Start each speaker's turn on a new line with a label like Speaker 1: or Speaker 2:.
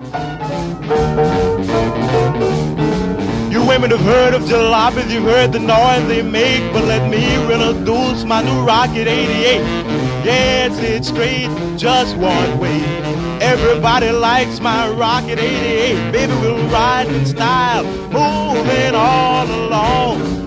Speaker 1: You women have heard of jalopies, you've heard the noise they make, but let me introduce my new Rocket 88. Yes, it's straight, just one way. Everybody likes my Rocket 88. Baby, we'll ride in style, moving all along.